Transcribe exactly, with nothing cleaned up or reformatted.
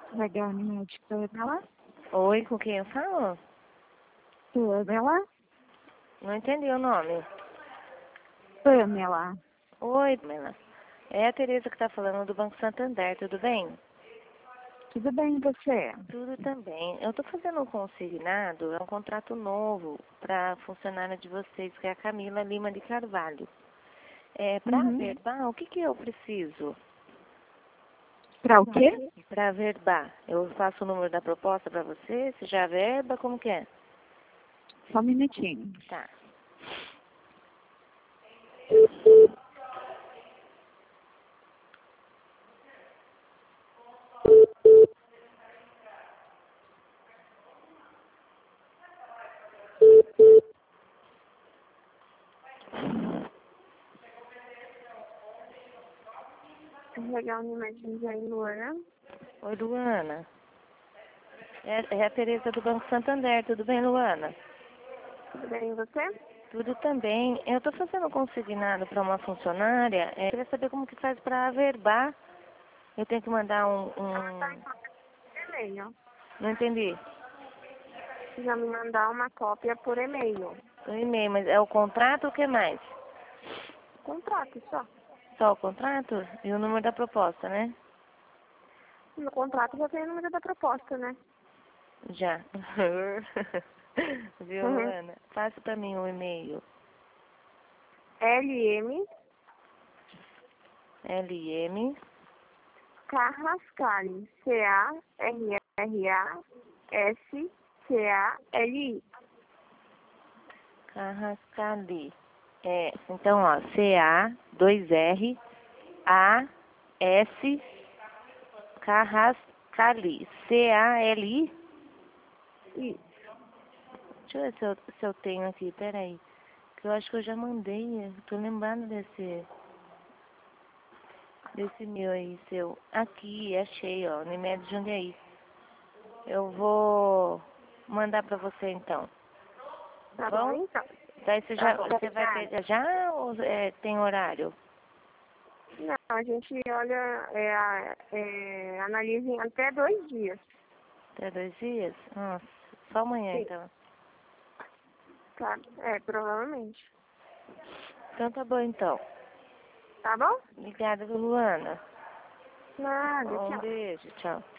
Legal Médica, Pamela? Oi, com quem eu falo? Pamela? Não entendi o nome. Pamela. Oi, Pamela. É a Tereza que está falando do Banco Santander, tudo bem? Tudo bem e você? Tudo também. Eu estou fazendo um consignado, é um contrato novo para a funcionária de vocês, que é a Camila Lima de Carvalho. É, para Uhum. averbar, o que, que eu preciso? Pra o quê? Para averbar, eu faço o número da proposta para você, você já averba, como que é? Só um minutinho. Tá. Legal Médica aí, Luana. Oi, Luana. É, é a Tereza do Banco Santander, tudo bem, Luana? Tudo bem e você? Tudo também. Eu estou fazendo um consignado para uma funcionária. É, eu queria saber como que faz para averbar. Eu tenho que mandar um, um... E-mail. Não entendi. Já me mandar uma cópia por e-mail. Um e-mail, mas é o contrato ou o que mais? Contrato só. Só o contrato e o número da proposta, né? No contrato já tem o número da proposta, né? Já. Viu, Uhum. Luana? Faça para mim o e-mail. L M L M Carrascali. C A R R A S C A L I. Carrascali. É, então, ó, C A, dois R, A, S, Carrascali. C A L I? Isso. Deixa eu ver se eu, se eu tenho aqui, peraí. Que eu acho que eu já mandei, eu tô lembrando desse, desse meu aí, seu. Aqui, achei, ó, Unimed Jundiaí. Eu vou mandar pra você então. Tá bom, Bom? então. Daí você Tá já, bom. você vai pegar já ou é, tem horário? Não, a gente olha, é, a- é, analisa em até dois dias. Até dois dias? Nossa, só amanhã Sim. então. Tá? É, provavelmente. Então tá bom então. Tá bom? Obrigada, Luana. Nada, Um tchau. beijo, tchau.